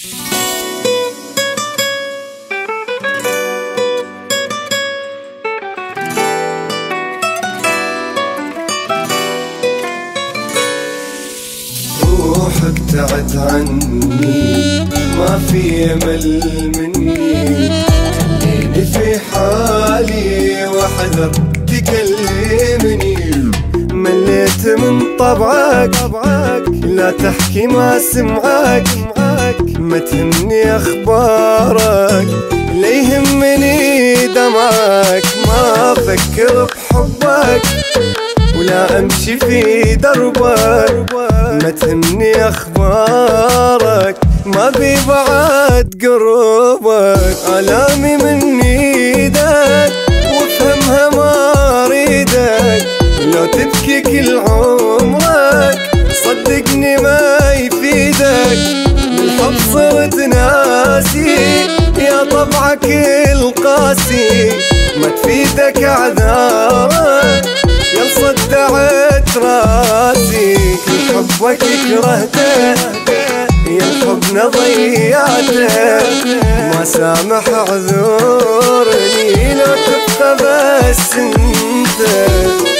روح ابتعد عني، ما في امل مني، خليني في حالي واحذر تكلمني. مليت من طبعك، لا تحكي ما سمعك، ما تهمني اخبارك، لا يهمني دمعك. ما افكر بحبك ولا امشي في دربك، ما تهمني اخبارك، ما بي بعد قربك. الامي من ايدك وافهمها ما اريدك، لو تبكي كل عمرك صدقني ما يفيدك. بالحب صرت ناسي يا طبعك القاسي، ما تفيدك اعذارك يا صدعت راسي. كل حبك كرهته يا حبنا ضيعته، ما سامح اعذرني لو تبقى بس انت.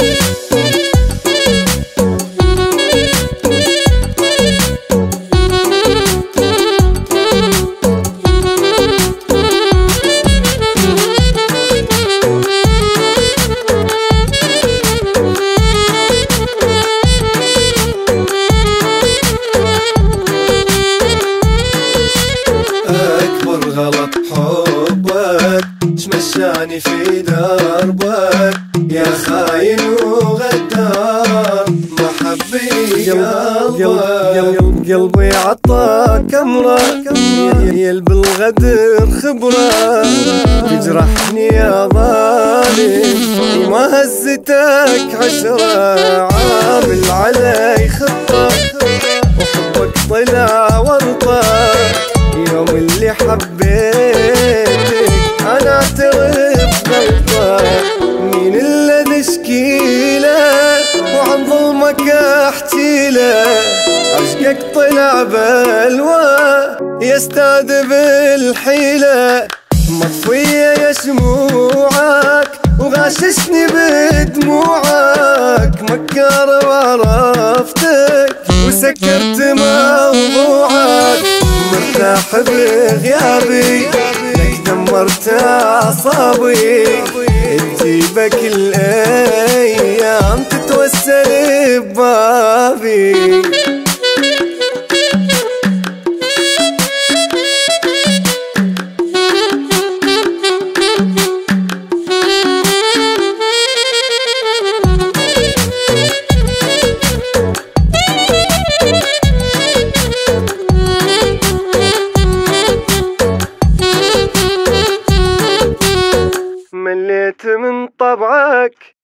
أكبر غلط حبك، شمشاني في دربك يا خاين وغدار. ما حبي قلبي عطاك أمرك، يل بالغدر خبرة، تجرحني يا ظالم ما هزتك عشرة. عامل علي خطة وحبك طلع ورطة، يوم اللي حبيتك انا اعترف غلطة. مين الذي اشكيله وعن ظلمك احكي له، عشقك طلع بلوى يستاذ بالحيلة. مطفية يا شموعك وغاششني بدموعك، مكار وعرفتك وسكرت موضوعك. مرتاح بغيابي لك دمرت اعصابي، تجيبك الايام تتوسل ببابي. مليت من طبعك